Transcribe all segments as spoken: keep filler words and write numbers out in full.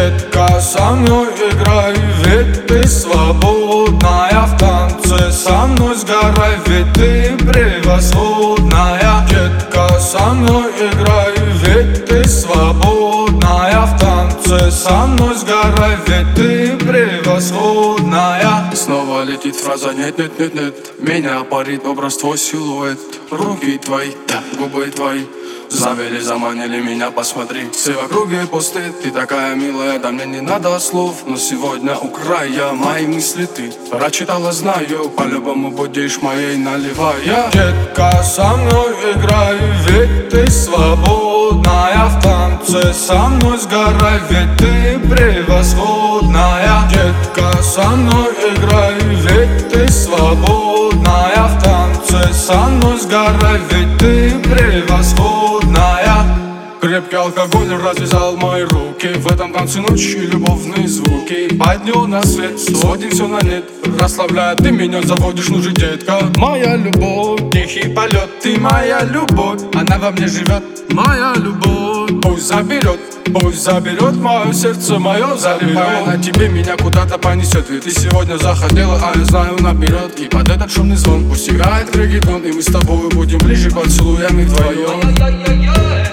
Детка, со мной играй, ведь ты свободная. В танце со мной сгорай, ведь ты превосходная. Детка, со мной играй, ведь ты свободная. В танце со мной сгорай, ведь ты превосходная. Снова летит фраза нет, нет, нет, нет. Меня парит образ твой силуэт. Руки твои, да, губы твои завели, заманили меня, посмотри. Все в округе пусты, ты такая милая, да мне не надо слов. Но сегодня у края мои мысли ты прочитала, знаю. По-любому будешь моей, наливая. Детка, со мной играй, ведь ты свободная. В танце со мной сгорай, ведь ты превосходная. Детка, со мной играй, ведь ты свободная. В танце со мной сгорай, ведь ты превосходная. Крепкий алкоголь развязал мои руки. В этом танце ночи любовные звуки. Поднял на свет, сводим все на нет. Расслабляя, ты меня заводишь, ну же, детка. Моя любовь, тихий полет. Ты моя любовь, она во мне живет. Моя любовь, пусть заберет, пусть заберет мое сердце, мое заберет. На тебе меня куда-то понесет, ведь ты сегодня захотела, а я знаю наперед. И под этот шумный звон пусть играет реггетон, и мы с тобой будем ближе поцелуями вдвоем.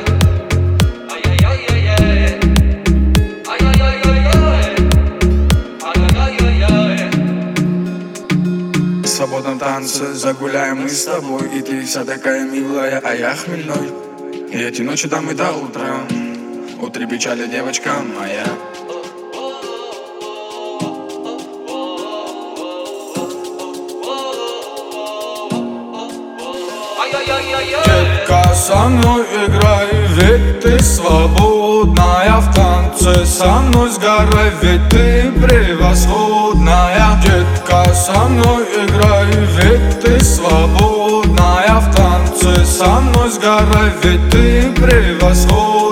В свободном танце загуляем мы с тобой. И ты вся такая милая, а я хмельной. И эти ночи там и до утра. Утри печали, девочка моя. Детка, со мной играй, ведь ты свободная. В танце со мной сгорай, ведь ты превосходная. Детка, со мной играй, ведь ты свободная. В танце со мной сгорай, ведь ты превосходная.